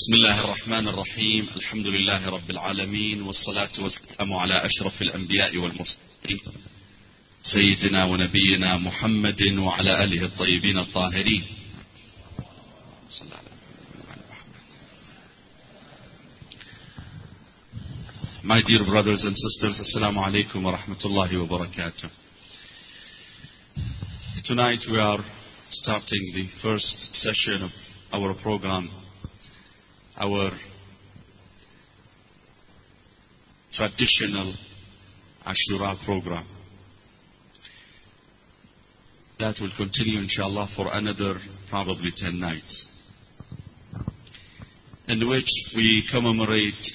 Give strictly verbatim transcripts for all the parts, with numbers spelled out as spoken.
بسم الله الرحمن الرحيم. الحمد لله رب العالمين، والصلاة والسلام على أشرف الأنبياء والمرسلين سيدنا ونبينا محمد وعلى آله الطيبين الطاهرين. My dear brothers and sisters, Assalamu alaikum wa rahmatullahi wa barakatuh. Tonight we are starting the first session of our program, our traditional Ashura program. That will continue inshallah for another probably ten nights, in which we commemorate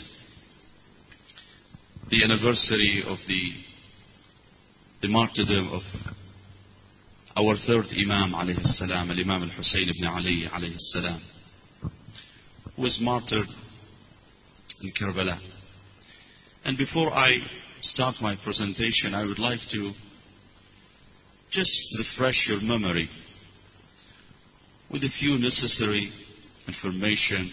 the anniversary of the, the martyrdom of our third Imam alayhi salam, Al-Imam Al-Husayn ibn Ali alayhi salam, who was martyred in Karbala. And before I start my presentation, I would like to just refresh your memory with a few necessary information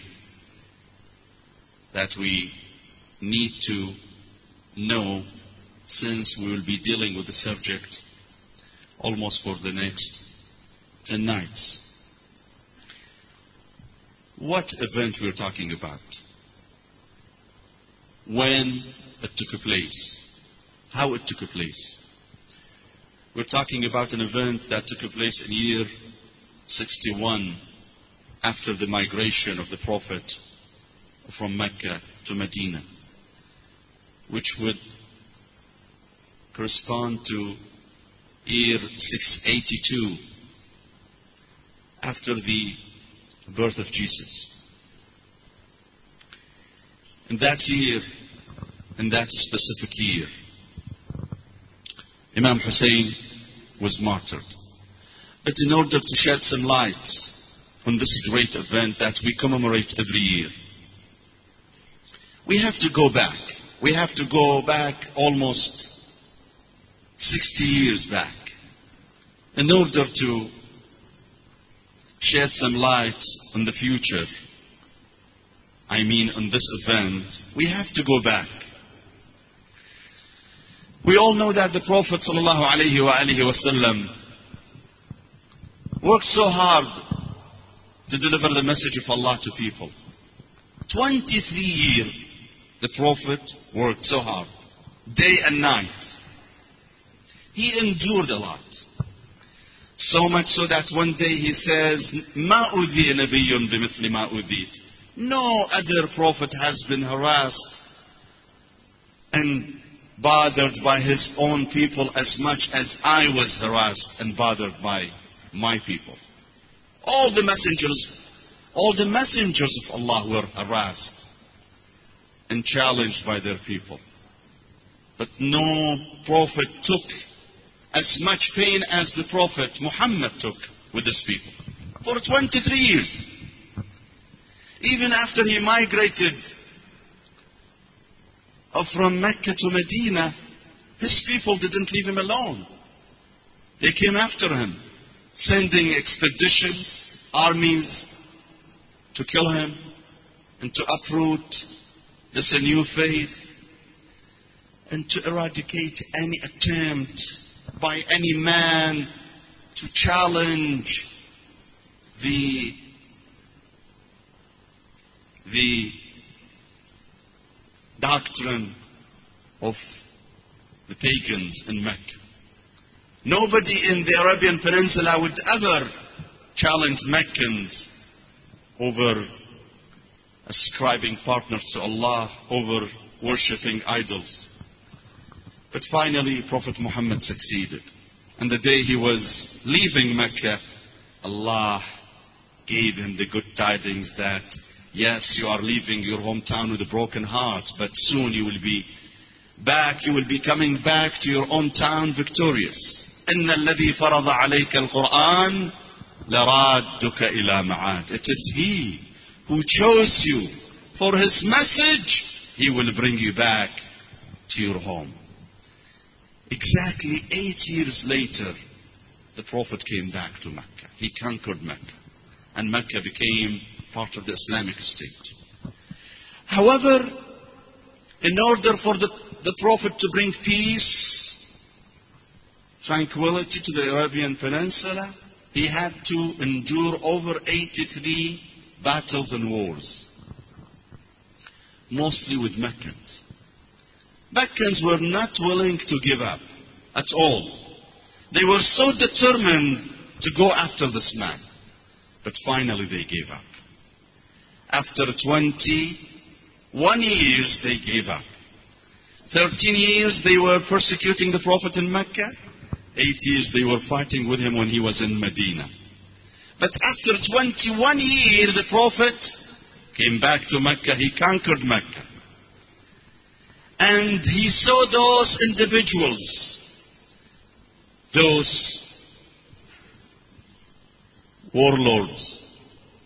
that we need to know, since we will be dealing with the subject almost for the next ten nights. What event we're talking about? When it took place? How it took place? We're talking about an event that took place in year sixty-one, after the migration of the Prophet from Mecca to Medina, which would correspond to year six eighty-two, after the birth of Jesus. In that year, in that specific year, Imam Hussein was martyred. But in order to shed some light on this great event that we commemorate every year, we have to go back. We have to go back almost sixty years back in order to shed some light on the future. I mean, on this event, we have to go back. We all know that the Prophet sallallahu alaihi wasallam worked so hard to deliver the message of Allah to people. twenty-three years the Prophet worked so hard, day and night. He endured a lot. So much so that one day he says, "Ma udhi nabiyyun bimithli ma udhit." No other prophet has been harassed and bothered by his own people as much as I was harassed and bothered by my people. All the messengers, all the messengers of Allah were harassed and challenged by their people. But no prophet took as much pain as the Prophet Muhammad took with his people for twenty-three years. Even after he migrated from Mecca to Medina, his people didn't leave him alone. They came after him, sending expeditions, armies to kill him and to uproot this new faith and to eradicate any attempt by any man to challenge the the doctrine of the pagans in Mecca. Nobody in the Arabian Peninsula would ever challenge Meccans over ascribing partners to Allah, over worshipping idols. But finally, Prophet Muhammad succeeded. And the day he was leaving Mecca, Allah gave him the good tidings that, yes, you are leaving your hometown with a broken heart, but soon you will be back, you will be coming back to your own town victorious. إِنَّ الَّذِي فَرَضَ عَلَيْكَ الْقُرْآنَ لَرَادُّكَ إِلَى مَعَادٍ. It is He who chose you for His message. He will bring you back to your home. Exactly eight years later, the Prophet came back to Mecca. He conquered Mecca. And Mecca became part of the Islamic State. However, in order for the, the Prophet to bring peace, tranquility to the Arabian Peninsula, he had to endure over eighty-three battles and wars, mostly with Meccans. Meccans were not willing to give up at all. They were so determined to go after this man. But finally they gave up. After twenty-one years they gave up. thirteen years they were persecuting the Prophet in Mecca. Eight years they were fighting with him when he was in Medina. But after twenty-one years the Prophet came back to Mecca. He conquered Mecca. And he saw those individuals, those warlords,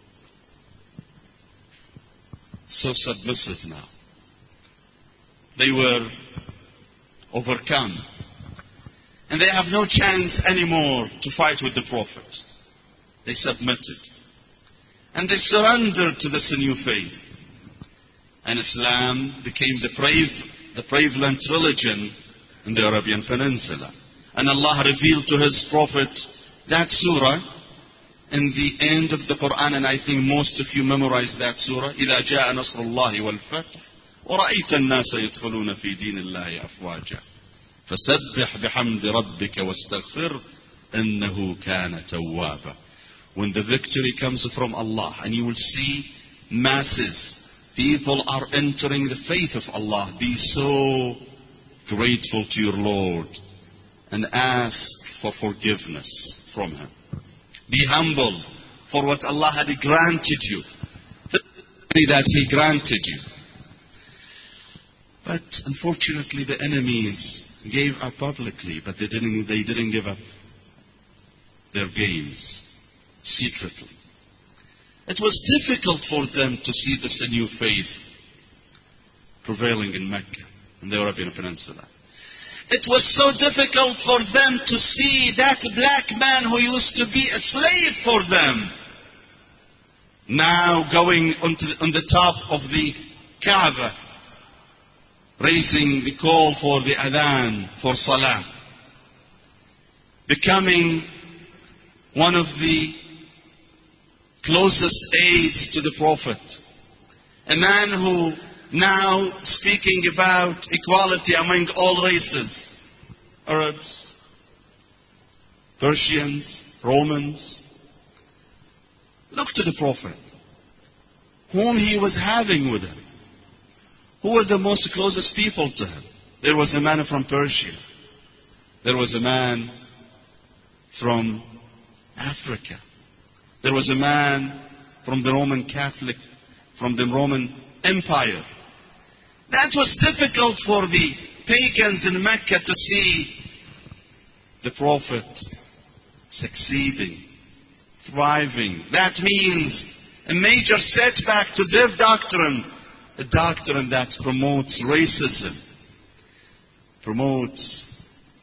so submissive now. They were overcome. And they have no chance anymore to fight with the Prophet. They submitted. And they surrendered to this new faith. And Islam became the brave, the prevalent religion in the Arabian Peninsula. And Allah revealed to His Prophet that surah in the end of the Quran, and I think most of you memorized that surah. إِذَا جَاءَ نَصْرُ اللَّهِ وَالْفَتْحُ وَرَأَيْتَ النَّاسَ يَدْخُلُونَ فِي دِينِ اللَّهِ أَفْوَاجًا فَسَبِّحْ بِحَمْدِ رَبِّكَ وَاسْتَغْفِرْ إِنَّهُ كَانَ تَوَّابًا. When the victory comes from Allah, and you will see masses, people are entering the faith of Allah. Be so grateful to your Lord and ask for forgiveness from Him. Be humble for what Allah had granted you, the victory that He granted you. But unfortunately the enemies gave up publicly, but they didn't, they didn't give up their games secretly. It was difficult for them to see this new faith prevailing in Mecca, in the Arabian Peninsula. It was so difficult for them to see that black man who used to be a slave for them, now going onto the, on the top of the Kaaba, raising the call for the adhan, for salah, becoming one of the closest aides to the Prophet, a man who now speaking about equality among all races, Arabs, Persians, Romans. Look to the Prophet, whom he was having with him. Who were the most closest people to him? There was a man from Persia. There was a man from Africa. There was a man from the Roman Catholic, from the Roman Empire. That was difficult for the pagans in Mecca to see the Prophet succeeding, thriving. That means a major setback to their doctrine, a doctrine that promotes racism, promotes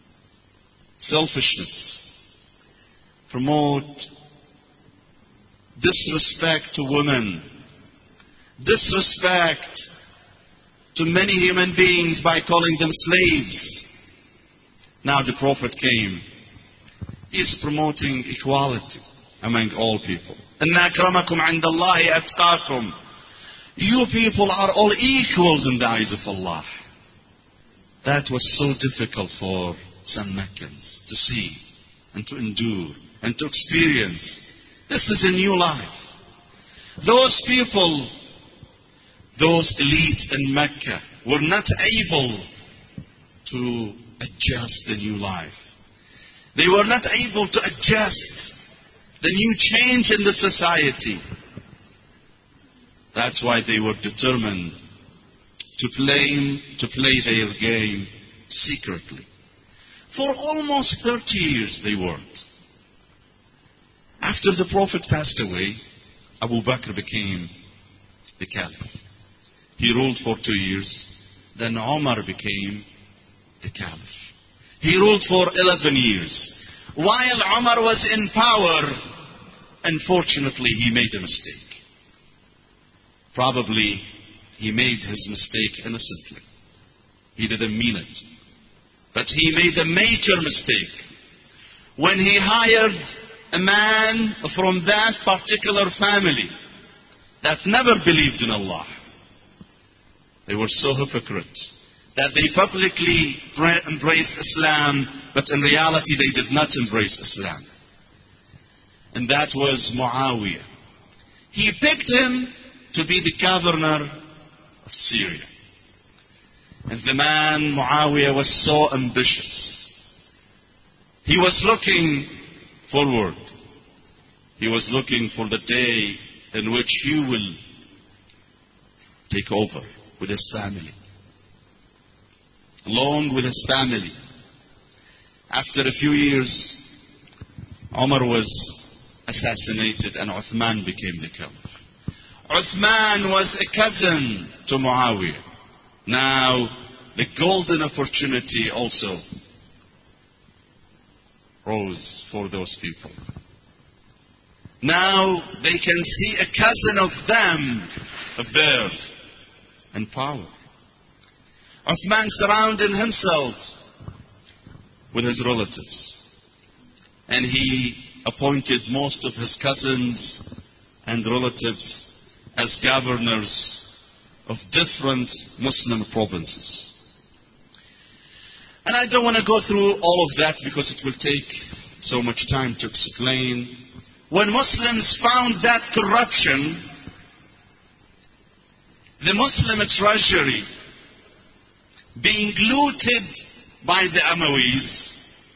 selfishness, promotes disrespect to women, disrespect to many human beings by calling them slaves. Now the Prophet came. He's promoting equality among all people. Inna akramakum indallahi atqakum. You people are all equals in the eyes of Allah. That was so difficult for some Meccans to see and to endure and to experience. This is a new life. Those people, those elites in Mecca were not able to adjust the new life. They were not able to adjust the new change in the society. That's why they were determined to play, to play their game secretly. For almost thirty years they worked. After the Prophet passed away, Abu Bakr became the Caliph. He ruled for two years. Then Umar became the Caliph. He ruled for eleven years. While Umar was in power, unfortunately he made a mistake. Probably he made his mistake innocently. He didn't mean it. But he made a major mistake when he hired a man from that particular family that never believed in Allah. They were so hypocrite that they publicly embraced Islam, but in reality they did not embrace Islam. And that was Muawiyah. He picked him to be the governor of Syria. And the man, Muawiyah, was so ambitious. He was looking forward. He was looking for the day in which he will take over with his family. Along with his family. After a few years, Umar was assassinated and Uthman became the caliph. Uthman was a cousin to Muawiyah. Now, the golden opportunity also rose for those people. Now, they can see a cousin of them, of theirs, in power. Uthman surrounded himself with his relatives. And he appointed most of his cousins and relatives as governors of different Muslim provinces. And I don't want to go through all of that because it will take so much time to explain. When Muslims found that corruption, the Muslim treasury being looted by the Umayyads,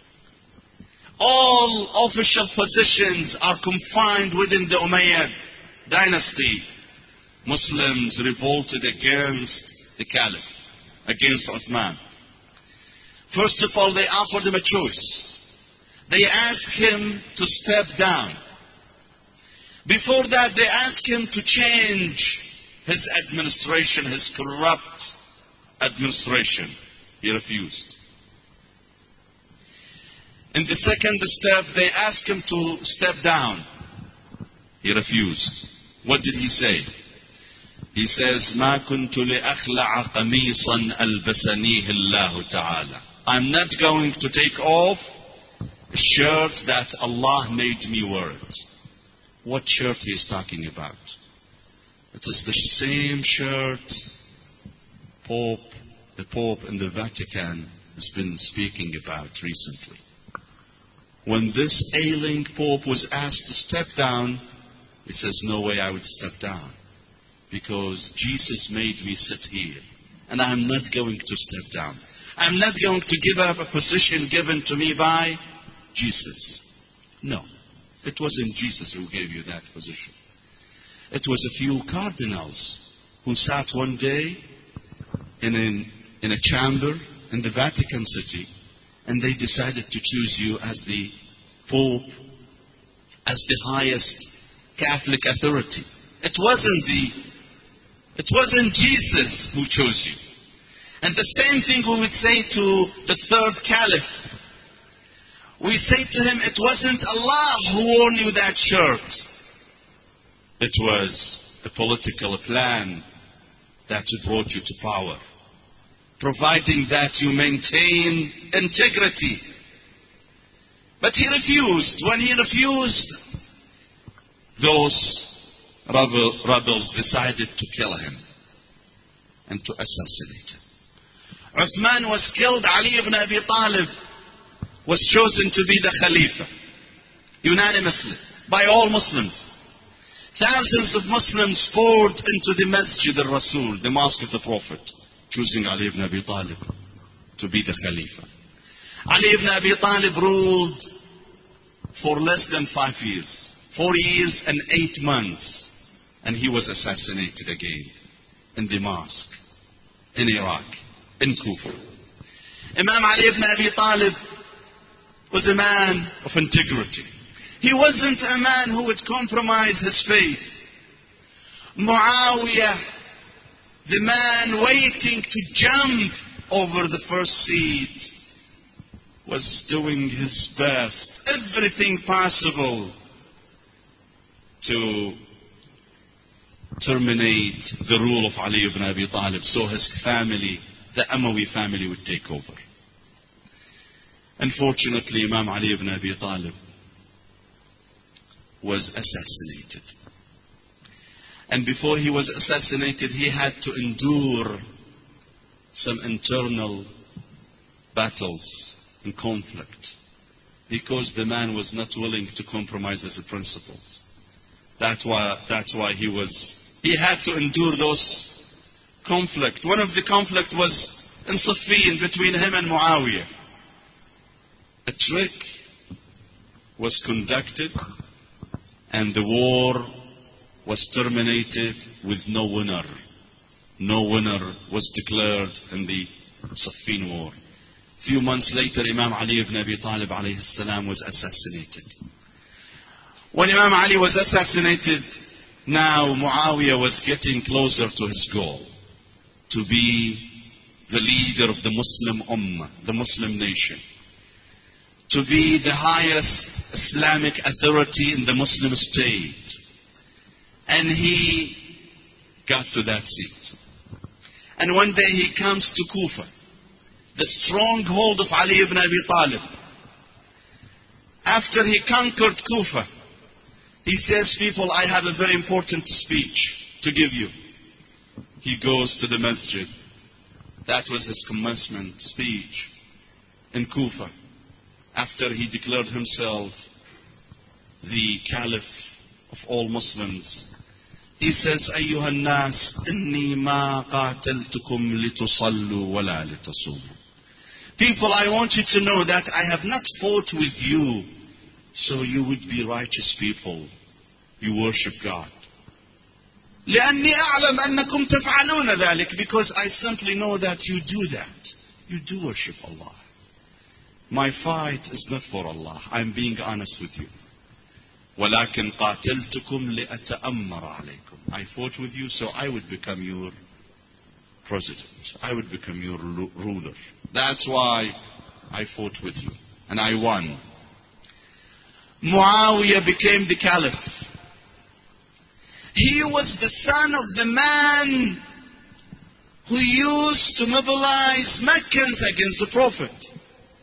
all official positions are confined within the Umayyad dynasty. Muslims revolted against the Caliph, against Uthman. First of all, they offered him a choice. They asked him to step down. Before that, they asked him to change his administration, his corrupt administration. He refused. In the second step, they asked him to step down. He refused. What did he say? He says, "ما كنت لأخلع قميصا ألبسنيه الله تعالى." I'm not going to take off a shirt that Allah made me wear it. What shirt he is talking about? It is the same shirt Pope, the Pope in the Vatican has been speaking about recently. When this ailing Pope was asked to step down, he says, "No way I would step down. Because Jesus made me sit here. And I'm not going to step down. I'm not going to give up a position given to me by Jesus." No. It wasn't Jesus who gave you that position. It was a few cardinals who sat one day in, an, in a chamber in the Vatican City, and they decided to choose you as the Pope, as the highest Catholic authority. It wasn't the It wasn't Jesus who chose you. And the same thing we would say to the third caliph. We say to him, it wasn't Allah who wore you that shirt. It was the political plan that brought you to power, providing that you maintain integrity. But he refused. When he refused, those rebels decided to kill him and to assassinate him. Uthman was killed. Ali ibn Abi Talib was chosen to be the Khalifa, unanimously, by all Muslims. Thousands of Muslims poured into the Masjid al-Rasul, the mosque of the Prophet, choosing Ali ibn Abi Talib to be the Khalifa. Ali ibn Abi Talib ruled for less than five years. Four years and eight months. And he was assassinated again in the mosque, in Iraq, in Kufa. Imam Ali ibn Abi Talib was a man of integrity. He wasn't a man who would compromise his faith. Muawiyah, the man waiting to jump over the first seat, was doing his best, everything possible to terminate the rule of Ali ibn Abi Talib, so his family, the Umayyi family, would take over. Unfortunately, Imam Ali ibn Abi Talib was assassinated. And before he was assassinated, he had to endure some internal battles and conflict, because the man was not willing to compromise his principles. That's why, that's why he was, he had to endure those conflict. One of the conflict was in Siffin between him and Muawiyah. A trick was conducted and the war was terminated with no winner. No winner was declared in the Siffin war. Few months later, Imam Ali ibn Abi Talib alayhi salam was assassinated. When Imam Ali was assassinated, now Muawiyah was getting closer to his goal, to be the leader of the Muslim Ummah, the Muslim nation, to be the highest Islamic authority in the Muslim state. And he got to that seat. And one day he comes to Kufa, the stronghold of Ali ibn Abi Talib. After he conquered Kufa, he says, people, I have a very important speech to give you. He goes to the masjid. That was his commencement speech in Kufa. After he declared himself the caliph of all Muslims, he says, أيها الناس إني ما قاتلتكم لتصلوا ولا لتصوموا. People, I want you to know that I have not fought with you so you would be righteous people. You worship God. لأني أعلم أنكم تفعلون ذلك, because I simply know that you do that. You do worship Allah. My fight is not for Allah. I'm being honest with you. ولكن قاتلتكم لأتأمر عليكم. I fought with you so I would become your president. I would become your ruler. That's why I fought with you. And I won. Muawiyah became the caliph. He was the son of the man who used to mobilize Meccans against the Prophet.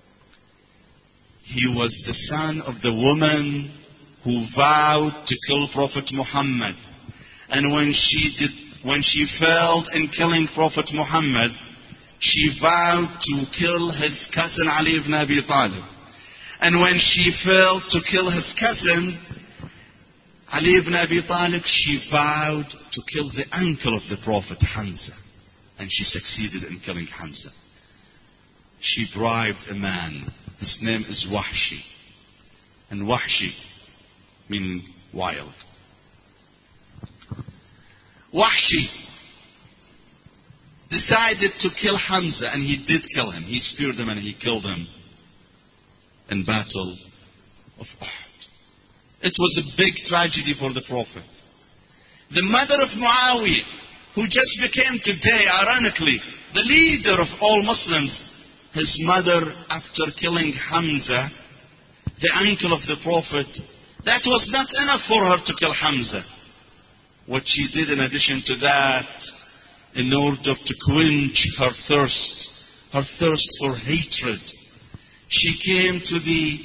He was the son of the woman who vowed to kill Prophet Muhammad. And when she did, when she failed in killing Prophet Muhammad, she vowed to kill his cousin Ali ibn Abi Talib. And when she failed to kill his cousin Ali ibn Abi Talib, she vowed to kill the uncle of the Prophet, Hamza. And she succeeded in killing Hamza. She bribed a man. His name is Wahshi. And Wahshi meaning wild. Wahshi decided to kill Hamza, and he did kill him. He speared him and he killed him in battle of Uhud. It was a big tragedy for the Prophet. The mother of Muawiyah, who just became today, ironically, the leader of all Muslims, his mother, after killing Hamza, the uncle of the Prophet, that was not enough for her to kill Hamza. What she did in addition to that, in order to quench her thirst, her thirst for hatred, she came to the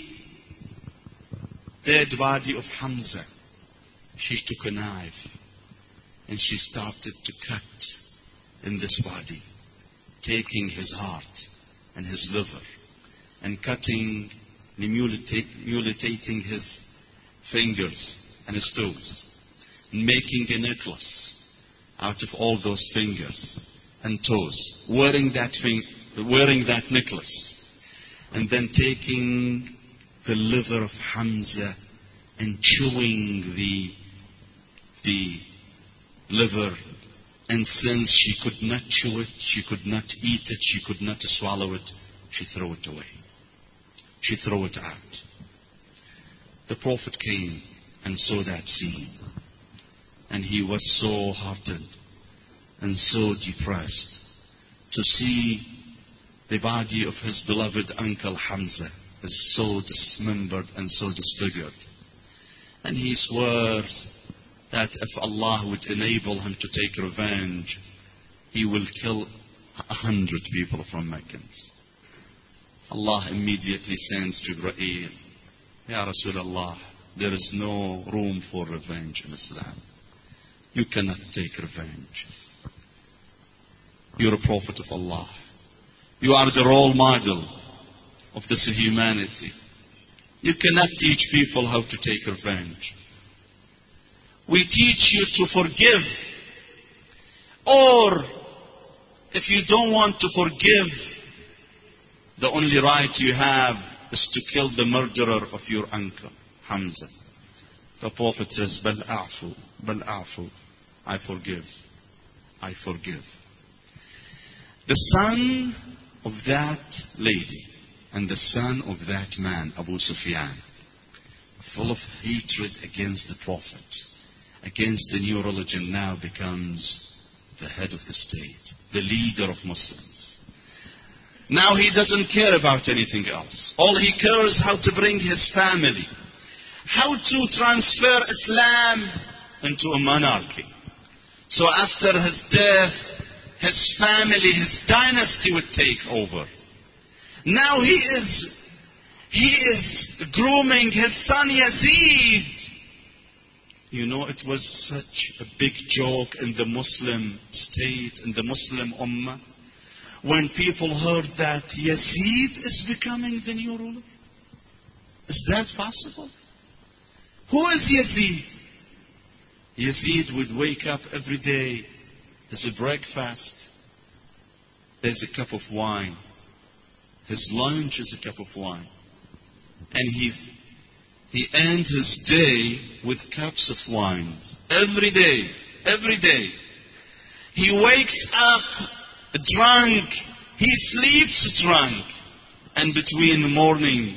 dead body of Hamza. She took a knife and she started to cut in this body, taking his heart and his liver and cutting, mutilating his fingers and his toes, and making a necklace out of all those fingers and toes, wearing that thing, wearing that necklace, and then taking the liver of Hamza and chewing the the liver. And since she could not chew it, she could not eat it, she could not swallow it, she threw it away. She threw it out. The Prophet came and saw that scene. And he was so heartened and so depressed to see the body of his beloved uncle Hamza is so dismembered and so disfigured. And he swears that if Allah would enable him to take revenge, he will kill a hundred people from Meccans. Allah immediately sends Jibreel. Ya Rasulullah, there is no room for revenge in Islam. You cannot take revenge. You're a prophet of Allah. You are the role model of this humanity. You cannot teach people how to take revenge. We teach you to forgive. Or, if you don't want to forgive, the only right you have is to kill the murderer of your uncle, Hamza. The Prophet says, Bal a'fu, bal a'fu. I forgive. I forgive. The son of that lady and the son of that man, Abu Sufyan, full of hatred against the Prophet, against the new religion, now becomes the head of the state, the leader of Muslims. Now he doesn't care about anything else. All he cares how to bring his family, how to transfer Islam into a monarchy. So after his death, his family, his dynasty would take over. Now he is, he is grooming his son Yazid. You know, it was such a big joke in the Muslim state, in the Muslim ummah, when people heard that Yazid is becoming the new ruler. Is that possible? Who is Yazid? Yazid would wake up every day. His breakfast, there's a cup of wine. His lunch is a cup of wine. And he he ends his day with cups of wine. Every day. Every day. He wakes up drunk. He sleeps drunk. And between the morning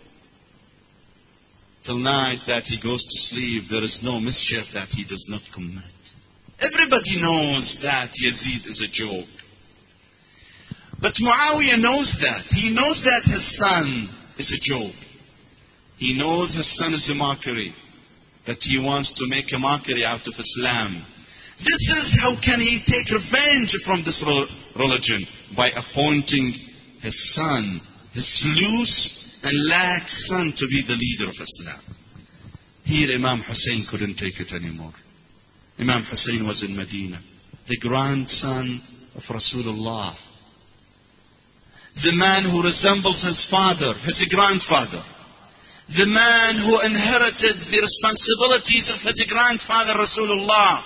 till night that he goes to sleep, there is no mischief that he does not commit. Everybody knows that Yazid is a joke. But Muawiyah knows that. He knows that his son is a joke. He knows his son is a mockery. That he wants to make a mockery out of Islam. This is how can he take revenge from this religion? By appointing his son, his loose and lax son, to be the leader of Islam. Here Imam Hussein couldn't take it anymore. Imam Hussein was in Medina, the grandson of Rasulullah. The man who resembles his father, his grandfather. The man who inherited the responsibilities of his grandfather Rasulullah.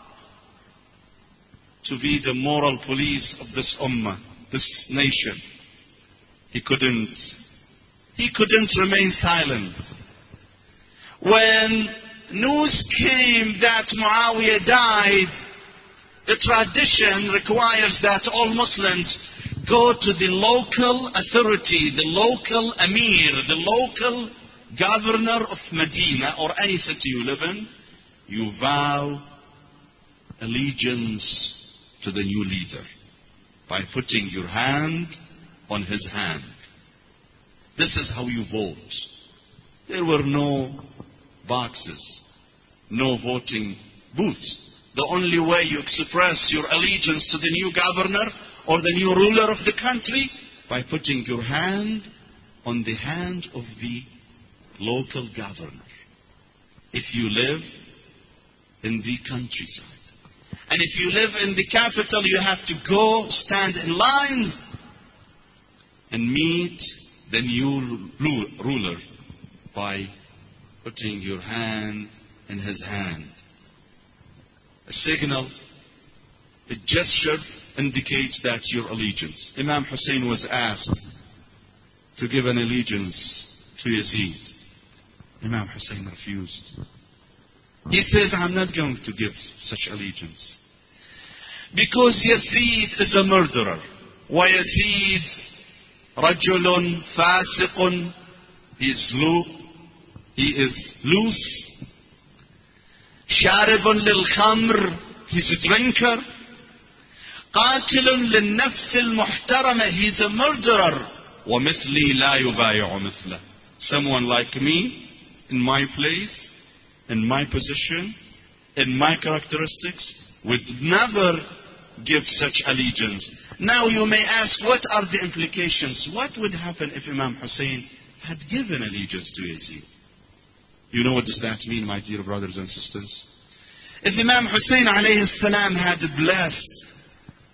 To be the moral police of this ummah, this nation. He couldn't, he couldn't remain silent. When news came that Muawiyah died, the tradition requires that all Muslims go to the local authority, the local emir, the local governor of Medina or any city you live in. You vow allegiance to the new leader by putting your hand on his hand. This is how you vote. There were no boxes, no voting booths. The only way you express your allegiance to the new governor or the new ruler of the country, by putting your hand on the hand of the local governor. If you live in the countryside. And if you live in the capital, you have to go stand in lines and meet the new ruler by putting your hand in his hand. A signal, a gesture indicates that your allegiance. Imam Hussein was asked to give an allegiance to Yazid. Imam Hussein refused. He says, I'm not going to give such allegiance. Because Yazid is a murderer. وَيَزِيد رَجُلٌ فَاسِقٌ. He is loose. He is loose. شَارِبٌ لِلْخَمْرِ. He's a drinker. قَاتِلٌ لِلنَّفْسِ الْمُحْتَرَمَةِ. He's a murderer. وَمِثْلِي لَا يُبَايِعُ مِثْلَهُ. Someone like me, in my place, in my position, in my characteristics would never give such allegiance. Now you may ask, what are the implications? What would happen if Imam Hussein had given allegiance to Yazid? You know what does that mean, my dear brothers and sisters? If Imam Hussein alayhi salam had blessed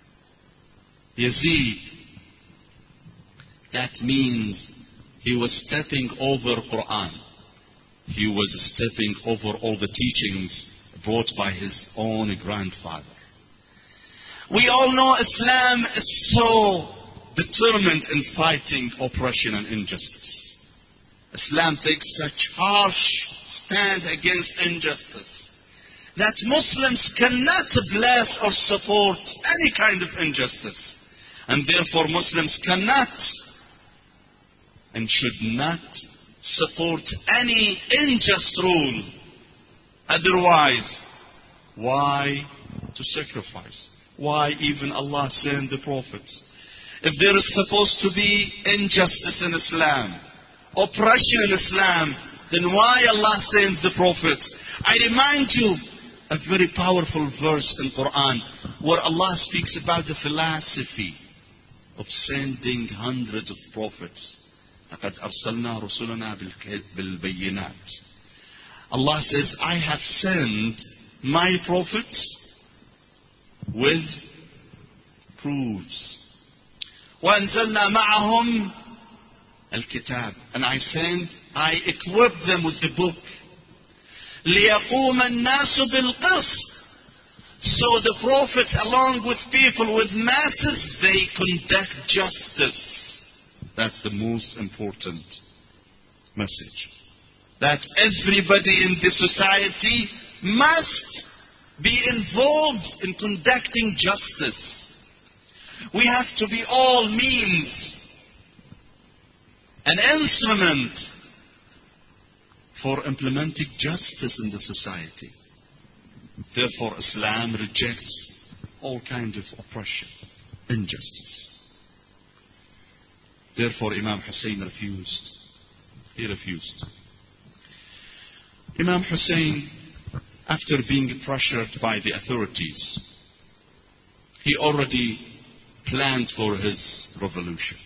Yazid, that means he was stepping over Quran. He was stepping over all the teachings brought by his own grandfather. We all know Islam is so determined in fighting oppression and injustice. Islam takes such harsh stand against injustice that Muslims cannot bless or support any kind of injustice. And therefore Muslims cannot and should not support any unjust rule. Otherwise, why to sacrifice? Why even Allah sent the prophets? If there is supposed to be injustice in Islam, oppression in Islam, then why Allah sends the prophets? I remind you a very powerful verse in Quran where Allah speaks about the philosophy of sending hundreds of prophets. لَقَدْ أَرْسَلْنَا رُسُلَنَا بِالْبَيِّنَاتِ. Allah says, I have sent my prophets with proofs. وَأَنزَلْنَا مَعَهُمْ الْكِتَابِ. And I send, I equip them with the book. لِيَقُومَ النَّاسُ بِالْقِسْطِ. So the prophets, along with people, with masses, they conduct justice. That's the most important message. That everybody in the society must be involved in conducting justice. We have to be all means, an instrument for implementing justice in the society. Therefore, Islam rejects all kinds of oppression, injustice. Therefore, Imam Hussein refused. He refused. Imam Hussein, after being pressured by the authorities, he already planned for his revolution.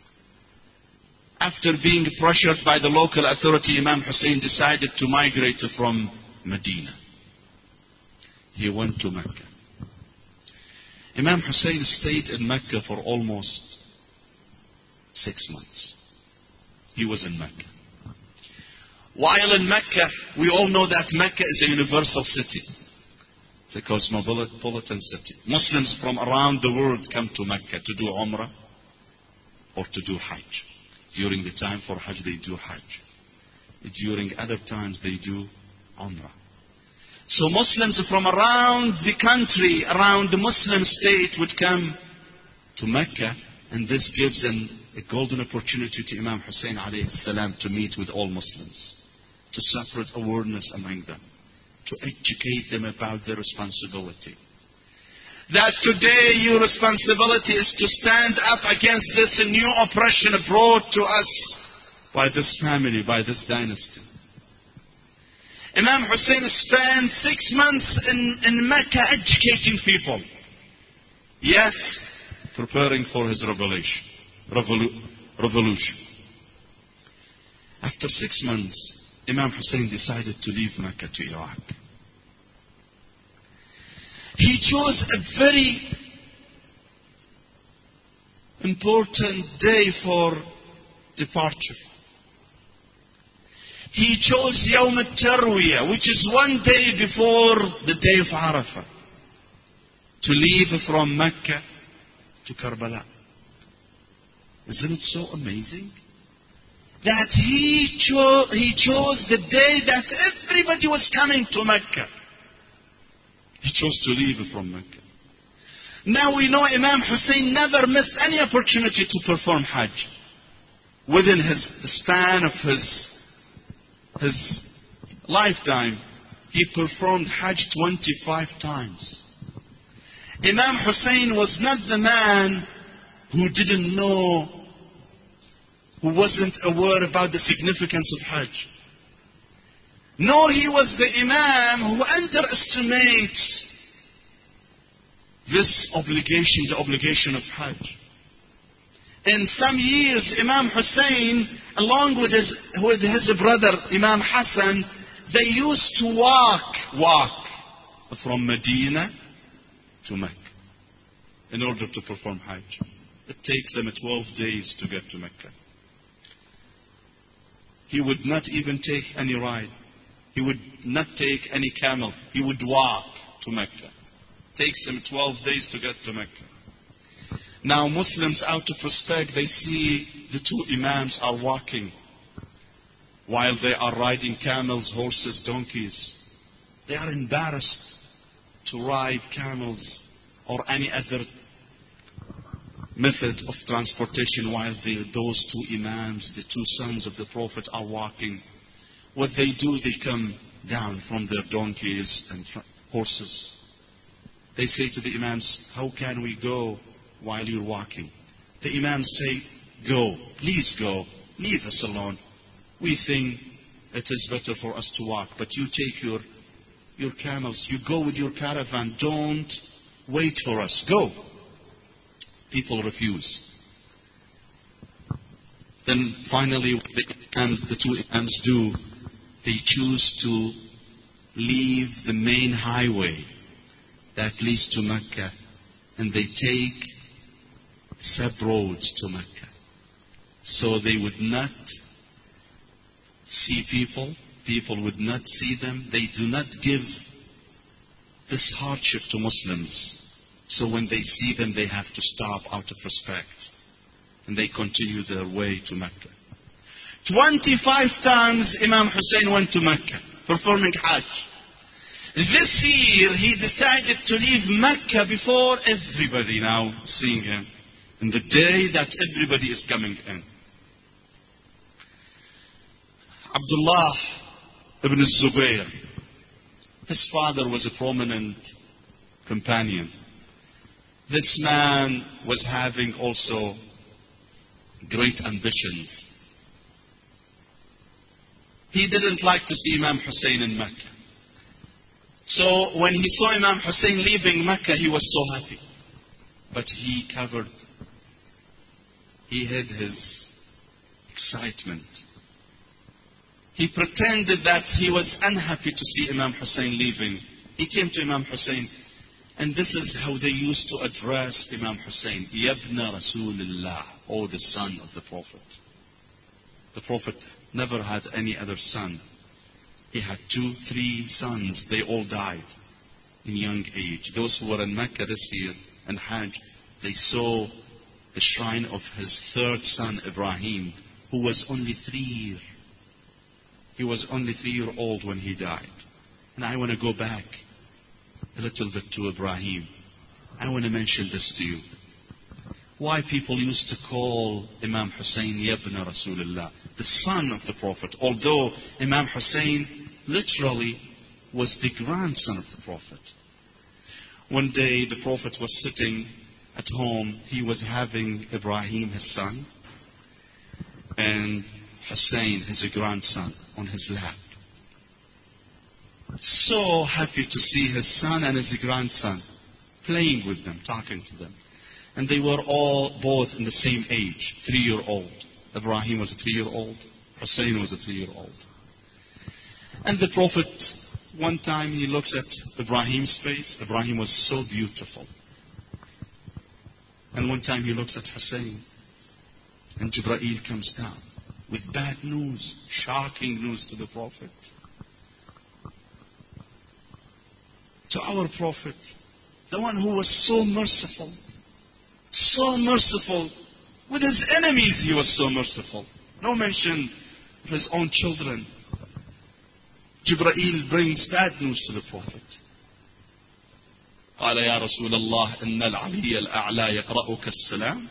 After being pressured by the local authority, Imam Hussein decided to migrate from Medina. He went to Mecca. Imam Hussein stayed in Mecca for almost six months. He was in Mecca. While in Mecca, we all know that Mecca is a universal city. It's a cosmopolitan city. Muslims from around the world come to Mecca to do Umrah or to do Hajj. During the time for Hajj, they do Hajj. During other times, they do Umrah. So Muslims from around the country, around the Muslim state would come to Mecca, and this gives an, a golden opportunity to Imam Hussein alayhi salam to meet with all Muslims, to spread awareness among them, to educate them about their responsibility. That today your responsibility is to stand up against this new oppression brought to us by this family, by this dynasty. Imam Hussein spent six months in, in Mecca educating people, yet preparing for his revelation, revolu- revolution. After six months, Imam Hussein decided to leave Mecca to Iraq. He chose a very important day for departure. He chose Yawm al-Tarwiyah, which is one day before the day of Arafah, to leave from Mecca to Karbala. Isn't it so amazing? That he, cho- he chose the day that everybody was coming to Mecca. He chose to leave from Mecca. Now we know Imam Hussein never missed any opportunity to perform Hajj. Within his span of his, his lifetime, he performed Hajj twenty-five times. Imam Hussein was not the man who didn't know, who wasn't aware about the significance of Hajj. Nor he was the Imam who underestimates this obligation, the obligation of Hajj. In some years, Imam Hussein, along with his, with his brother Imam Hassan, they used to walk, walk from Medina to Mecca in order to perform Hajj. It takes them twelve days to get to Mecca. He would not even take any ride. He would not take any camel. He would walk to Mecca. It takes him twelve days to get to Mecca. Now Muslims, out of respect, they see the two Imams are walking while they are riding camels, horses, donkeys. They are embarrassed to ride camels or any other method of transportation while the, those two Imams, the two sons of the Prophet, are walking. What they do, they come down from their donkeys and horses. They say to the Imams, how can we go while you're walking? The Imams say, go, please go, leave us alone. We think it is better for us to walk, but you take your, your camels, you go with your caravan, don't wait for us, go. People refuse. Then finally, the, and the two Imams do, they choose to leave the main highway that leads to Mecca, and they take sub-roads to Mecca. So they would not see people, people would not see them. They do not give this hardship to Muslims. So when they see them, they have to stop out of respect. And they continue their way to Mecca. twenty-five times Imam Hussein went to Mecca, performing Hajj. This year, he decided to leave Mecca before everybody now seeing him. In the day that everybody is coming in. Abdullah ibn Zubayr, his father was a prominent companion. This man was having also great ambitions. He didn't like to see Imam Hussein in Mecca. So when he saw Imam Hussein leaving Mecca, he was so happy. But he covered, he hid his excitement. He pretended that he was unhappy to see Imam Hussein leaving. He came to Imam Hussein, and this is how they used to address Imam Hussein. Yabna Rasulullah, oh the son of the Prophet. The Prophet never had any other son. He had two, three sons. They all died in young age. Those who were in Mecca this year and Hajj, they saw the shrine of his third son, Ibrahim, who was only three years. He was only three years old when he died. And I want to go back a little bit to Ibrahim. I want to mention this to you. Why people used to call Imam Hussein Yabna Rasulullah, the son of the Prophet, although Imam Hussein literally was the grandson of the Prophet. One day the Prophet was sitting at home. He was having Ibrahim, his son, and Hussein, his grandson, on his lap. So happy to see his son and his grandson playing with them, talking to them. And they were all both in the same age, three-year-old. Ibrahim was a three-year-old. Hussein was a three-year-old. And the Prophet, one time he looks at Ibrahim's face. Ibrahim was so beautiful. And one time he looks at Hussein. And Jibreel comes down with bad news, shocking news to the Prophet. To our Prophet, the one who was so merciful, so merciful. With his enemies he was so merciful. No mention of his own children. Jibreel brings bad news to the Prophet. قال يا رسول الله إن العلي الأعلى يقرأك السلام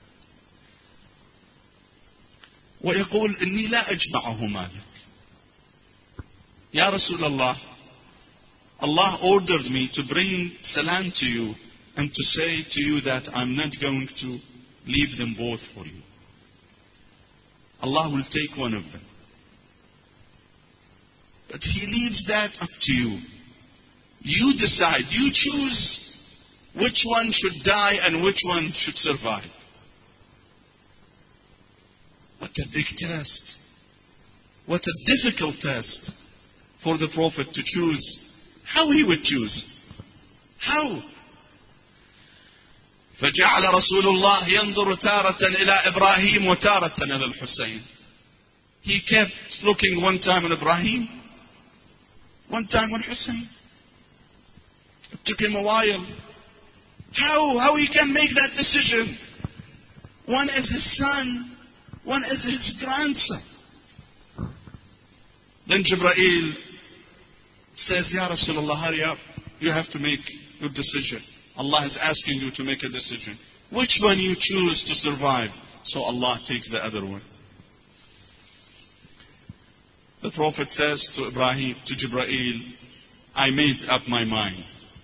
ويقول إني لا أجمعهما لك. يا رسول الله, Allah ordered me to bring salam to you and to say to you that I'm not going to leave them both for you. Allah will take one of them. But he leaves that up to you. You decide, you choose which one should die and which one should survive. What a big test. What a difficult test for the Prophet to choose how he would choose. How? فجعل رسول الله ينظر تارة إلى إبراهيم وتارة إلى الحسين. He kept looking one time on Ibrahim, one time on Hussein. It took him a while. How? How he can make that decision? One is his son, one is his grandson. Then Jibreel says, Ya Rasulullah, hurry up. You have to make your decision. Allah is asking you to make a decision. Which one you choose to survive? So Allah takes the other one. The Prophet says to Ibrahim, to Jibreel, I made up my mind.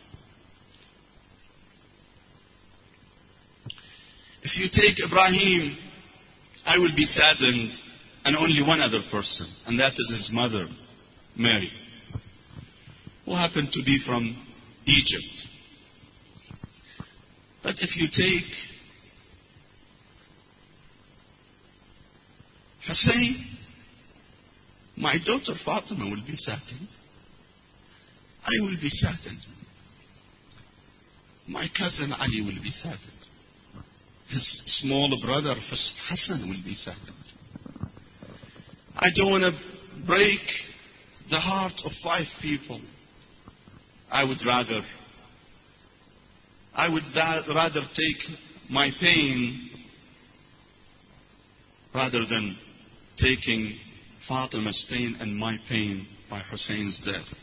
If you take Ibrahim, I will be saddened, and only one other person, and that is his mother, Mary, who happened to be from Egypt. But if you take Hussein, my daughter Fatima will be saddened. I will be saddened. My cousin Ali will be saddened. His small brother Hassan will be saddened. I don't want to break the heart of five people. I would rather, I would rather take my pain rather than taking Fatima's pain and my pain by Hussein's death.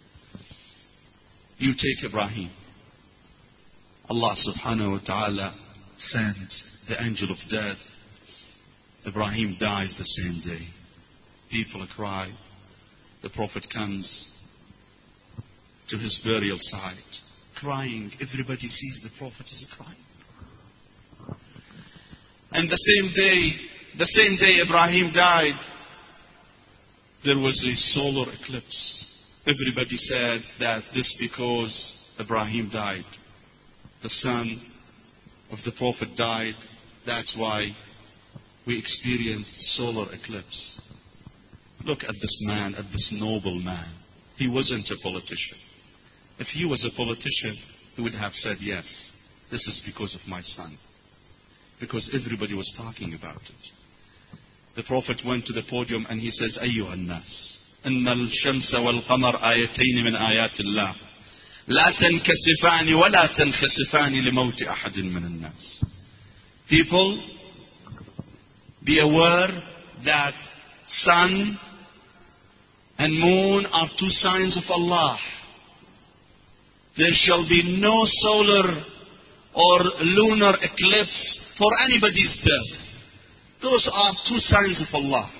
You take Ibrahim. Allah subhanahu wa ta'ala sends the angel of death. Ibrahim dies the same day. People cry. The Prophet comes to his burial site, crying. Everybody sees the Prophet is crying. And the same day, the same day Ibrahim died, there was a solar eclipse. Everybody said that this because Ibrahim died. The son of the Prophet died. That's why we experienced solar eclipse. Look at this man, at this noble man. He wasn't a politician. If he was a politician, he would have said, yes, this is because of my son. Because everybody was talking about it. The Prophet went to the podium and he says, أيها الناس إن الشمس والقمر آيتين من آيات الله لا تنكسفان ولا تنخسفان لموت أحد من الناس. People, be aware that sun and moon are two signs of Allah. There shall be no solar or lunar eclipse for anybody's death. Those are two signs of Allah.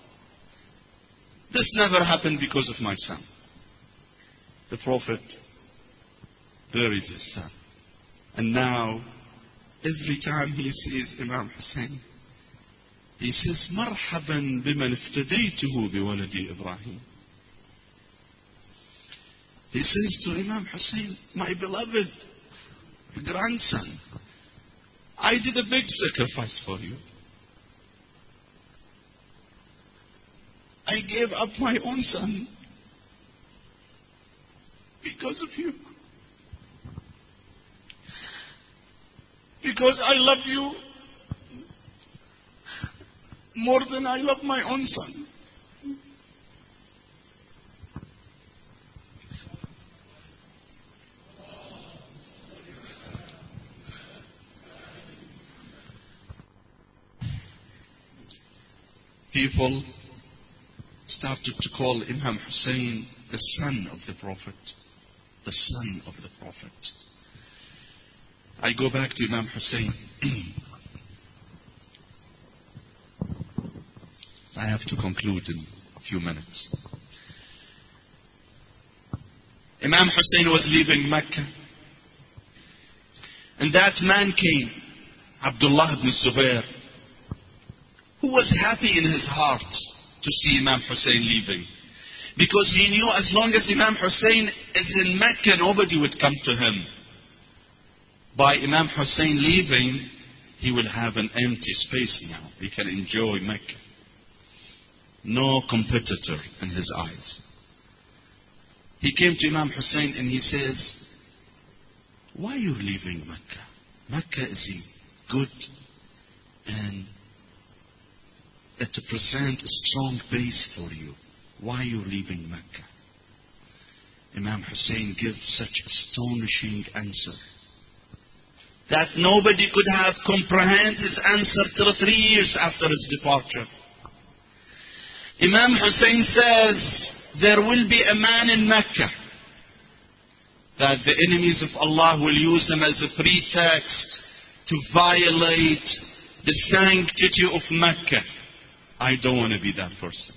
This never happened because of my son. The Prophet buries his son. And now, every time he sees Imam Hussein, he says, مرحبا بمن افتديته بولدي إبراهيم. He says to Imam Hussein, my beloved grandson, I did a big sacrifice for you. I gave up my own son because of you. Because I love you more than I love my own son. People started to call Imam Hussein the son of the Prophet. The son of the Prophet. I go back to Imam Hussein. I have to conclude in a few minutes. Imam Hussein was leaving Mecca. And that man came, Abdullah ibn Zubair, who was happy in his heart to see Imam Hussein leaving. Because he knew as long as Imam Hussein is in Mecca, nobody would come to him. By Imam Hussein leaving, he will have an empty space now. He can enjoy Mecca. No competitor in his eyes. He came to Imam Hussein and he says, why are you leaving Mecca? Mecca is a good and it represents a strong base for you. Why are you leaving Mecca? Imam Hussein gives such astonishing answer that nobody could have comprehended his answer till three years after his departure. Imam Hussein says, there will be a man in Mecca that the enemies of Allah will use him as a pretext to violate the sanctity of Mecca. I don't want to be that person.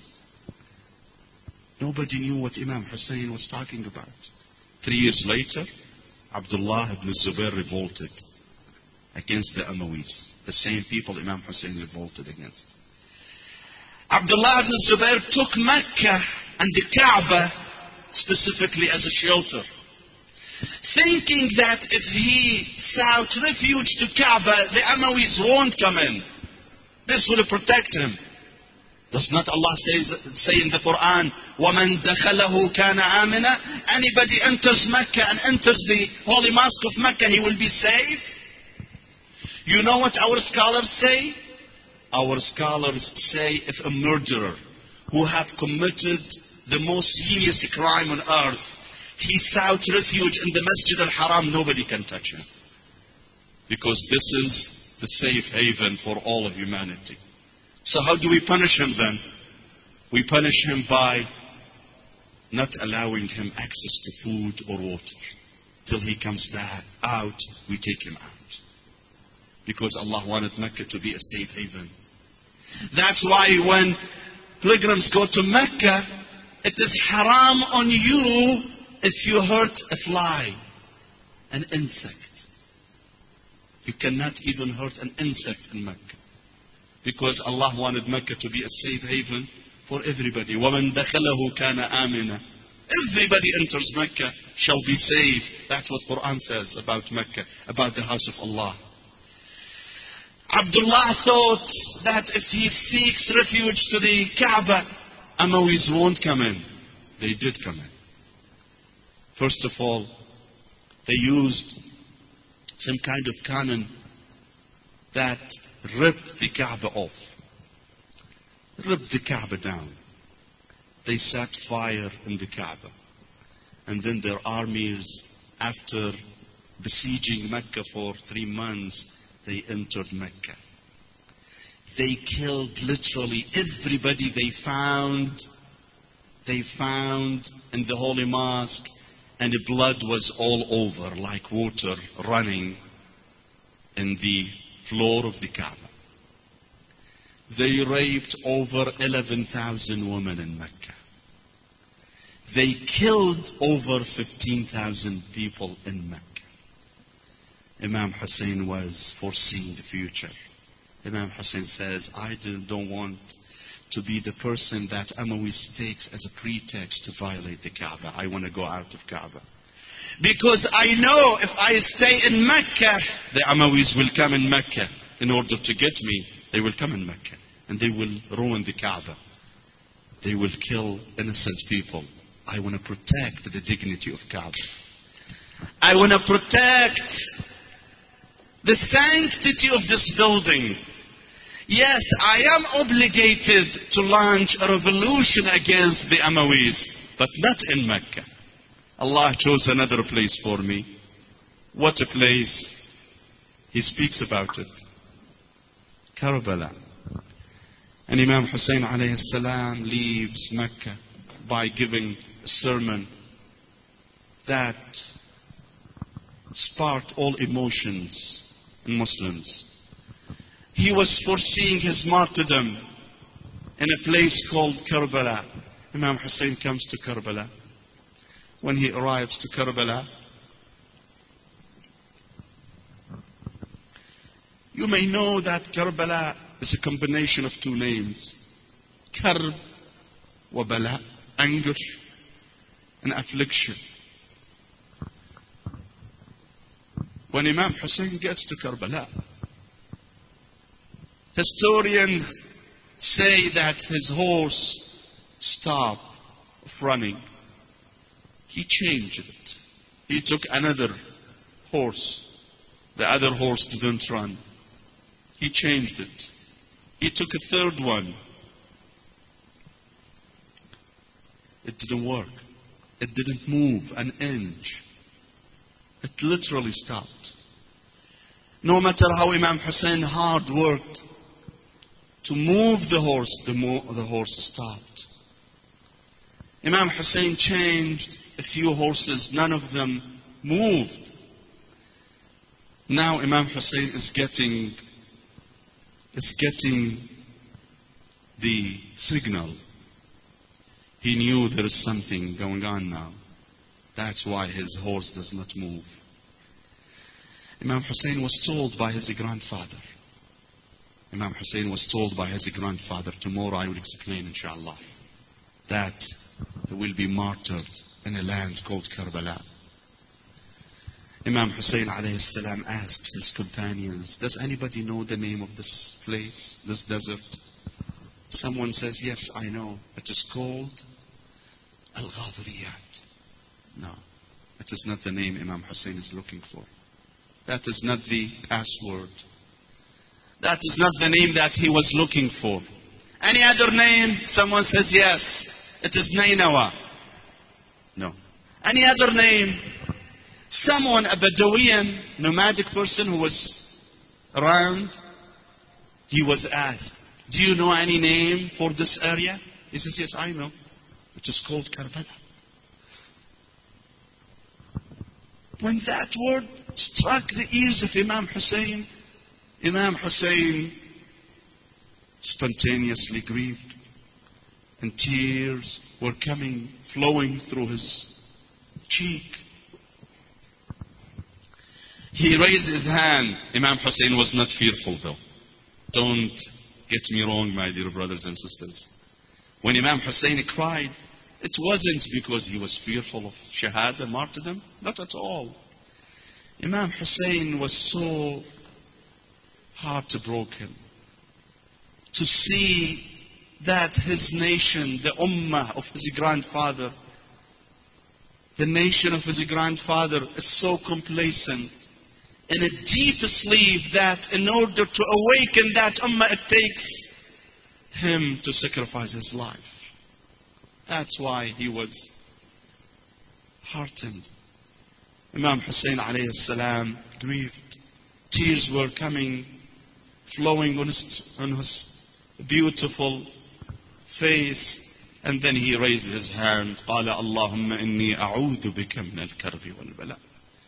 Nobody knew what Imam Hussein was talking about. Three years later, Abdullah ibn Zubayr revolted against the Umayyads, the same people Imam Hussein revolted against. Abdullah ibn Zubayr took Mecca and the Kaaba specifically as a shelter, thinking that if he sought refuge to Kaaba, the Umayyads won't come in. This will protect him. Does not Allah say, say in the Quran, وَمَنْ دَخَلَهُ كَانَ آمِنًا? Anybody enters Mecca and enters the holy mosque of Mecca, he will be safe. You know what our scholars say? Our scholars say if a murderer who have committed the most heinous crime on earth, he sought refuge in the Masjid al-Haram, nobody can touch him. Because this is the safe haven for all of humanity. So how do we punish him then? We punish him by not allowing him access to food or water. Till he comes back out, we take him out. Because Allah wanted Mecca to be a safe haven. That's why when pilgrims go to Mecca, it is haram on you if you hurt a fly, an insect. You cannot even hurt an insect in Mecca. Because Allah wanted Mecca to be a safe haven for everybody. وَمَنْ دَخَلَهُ كَانَ آمِنًا. Everybody enters Mecca shall be safe. That's what Quran says about Mecca, about the house of Allah. Abdullah thought that if he seeks refuge to the Kaaba, Umayyads won't come in. They did come in. First of all, they used some kind of cannon that ripped the Kaaba off. Ripped the Kaaba down. They set fire in the Kaaba. And then their armies, after besieging Mecca for three months, they entered Mecca. They killed literally everybody they found. They found in the holy mosque, and the blood was all over like water running in the floor of the Kaaba. They raped over eleven thousand women in Mecca. They killed over fifteen thousand people in Mecca. Imam Hussein was foreseeing the future. Imam Hussein says, I don't want to be the person that Umayyad takes as a pretext to violate the Kaaba. I want to go out of Kaaba. Because I know if I stay in Mecca, the Umayyads will come in Mecca in order to get me. They will come in Mecca and they will ruin the Kaaba. They will kill innocent people. I want to protect the dignity of Kaaba. I want to protect the sanctity of this building. Yes, I am obligated to launch a revolution against the Umayyads, but not in Mecca. Allah chose another place for me. What a place. He speaks about it. Karbala. And Imam Hussein alayhi salam leaves Mecca by giving a sermon that sparked all emotions in Muslims. He was foreseeing his martyrdom in a place called Karbala. Imam Hussein comes to Karbala. When he arrives to Karbala, you may know that Karbala is a combination of two names. Karb wa Bala. anguish, and affliction. When Imam Hussein gets to Karbala, historians say that his horse stopped running. He changed it. He took another horse. The other horse didn't run. He changed it. He took a third one. It didn't work. It didn't move an inch. It literally stopped. No matter how Imam Hussein hard worked to move the horse, the, mo- the horse stopped. Imam Hussein changed a few horses. None of them moved. Now Imam Hussein is getting, is getting the signal. He knew there is something going on now. That's why his horse does not move. Imam Hussein was told by his grandfather. Imam Hussein was told by his grandfather, tomorrow I will explain inshallah, that he will be martyred in a land called Karbala. Imam Hussein alayhi salam asks his companions, does anybody know the name of this place, this desert? Someone says, yes, I know. It is called Al-Ghadriyat. No, it is not the name Imam Hussein is looking for. That is not the password. That is not the name that he was looking for. Any other name? Someone says, yes, it is Nainawa. No. Any other name? Someone, a Bedouin, nomadic person who was around, he was asked, do you know any name for this area? He says, yes, I know. It is called Karbala. When that word struck the ears of Imam Hussein, Imam Hussein spontaneously grieved, and tears were coming, flowing through his cheek. He raised his hand. Imam Hussein was not fearful though. Don't get me wrong, my dear brothers and sisters. When Imam Hussein cried, it wasn't because he was fearful of shahada, martyrdom. Not at all. Imam Hussein was so heartbroken to see that his nation, the ummah of his grandfather, the nation of his grandfather is so complacent, in a deep sleep, that in order to awaken that ummah, it takes him to sacrifice his life. That's why he was heartened. Imam Hussein alayhi salam grieved. Tears were coming, flowing on his, on his beautiful face. And then he raised his hand. قال اللهم إني أعوذ بك من الكرب والبلاء.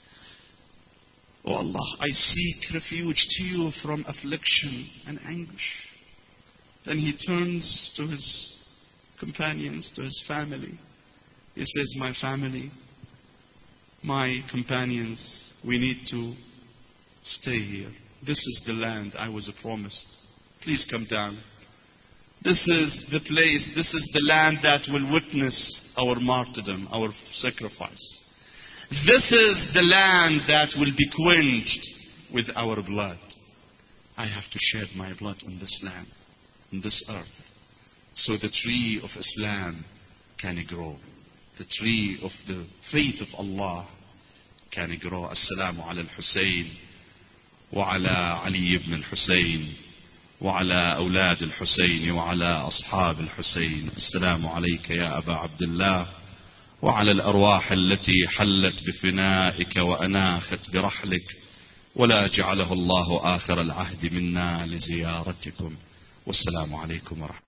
Oh Allah, I seek refuge to you from affliction and anguish. Then he turns to his companions, to his family. He says, my family, my companions, we need to stay here. This is the land I was promised. Please come down. This is the place, this is the land that will witness our martyrdom, our sacrifice. This is the land that will be quenched with our blood. I have to shed my blood on this land, on this earth, so the tree of Islam can grow. The tree of the faith of Allah can grow. Assalamu ala al-Husayn wa ala Ali ibn al-Husayn wa ala awlad al-Husayn wa ala ashab al-Husayn. Assalamu alayka ya Aba Abdullah wa ala al-arwah allati hallat بفنائك وأناخت برحلك ولا جعله الله آخر العهد منا لزيارتكم والسلام عليكم ورحمة الله.